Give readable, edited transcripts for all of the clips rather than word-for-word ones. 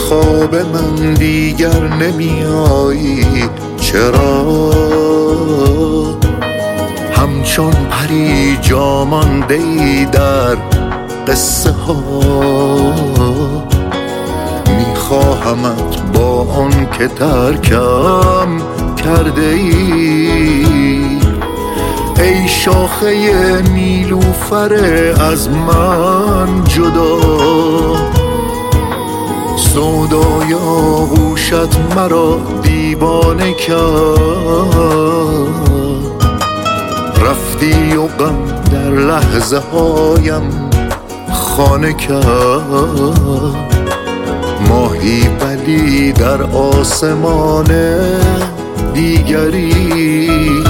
خواب من دیگر نمیایی، چرا؟ همچون پری جا مانده ای در قصه ها، میخواهمت با آن که ترکم کرده ای. ای شاخه نیلوفر از من جدا، سودای آغوشت مرا دیوانه کرد. رفتی و غم در لحظه هایم خانه کرد. ماهی ولی در آسمان دیگری،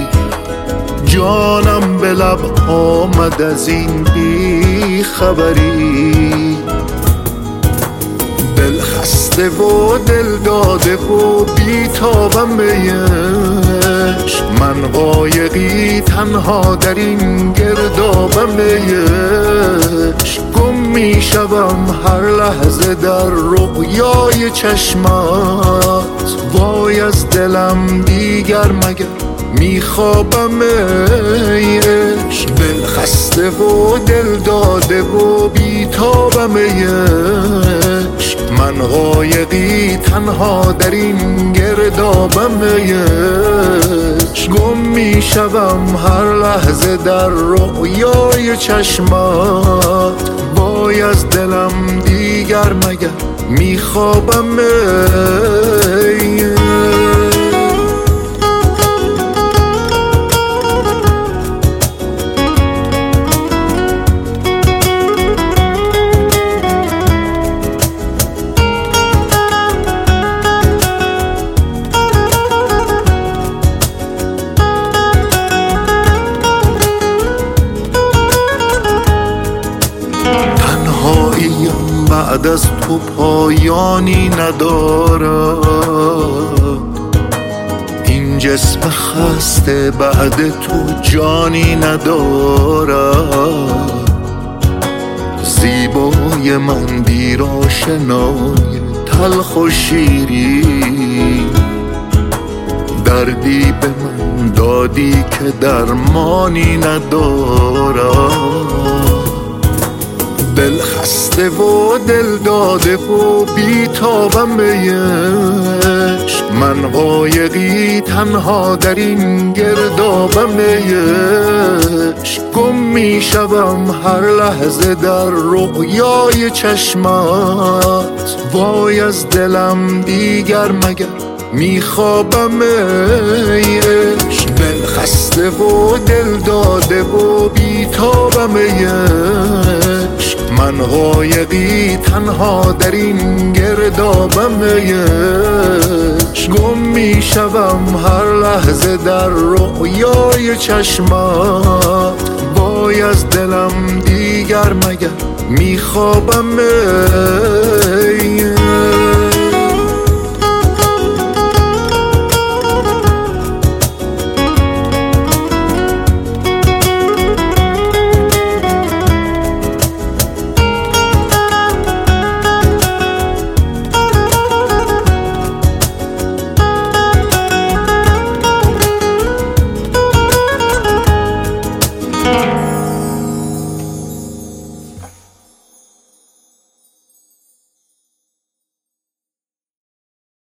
جانم به لب آمد از این بی خبری. دل خسته و دل داده و بی تابم به عشق، من قایقی تنها در این گردابم به عشق. گم می شوم هر لحظه در رؤیای چشمات، وای از دلم دیگر مگر میخوابم ای عشق. دل خسته و دل داده و بیتابم ای عشق، من قایقی تنها در این گردابم ای عشق. گم میشوم هر لحظه در رؤیای چشمات، وای از دلم دیگر مگر میخوابم ای عشق. تنهاییم بعد از تو پایانی ندارد، این جسم خسته بعد تو جانی ندارد. زیبای من دیر آشنای تلخ و شیری، دردی به من دادی که درمانی ندارد. دل خسته و دل داده و بیتابم به عشق، من قایقی تنها در این گردابم به عشق. گم می شوم هر لحظه در رؤیای چشمات، وای از دلم دیگر مگر میخوابم ای عشق. دل خسته و دل داده و بیتابم ای عشق، من قایقی تنها در این گردابم ای عشق. گم می شوم هر لحظه در رؤیای چشمات، وای از دلم دیگر مگر میخوابم ای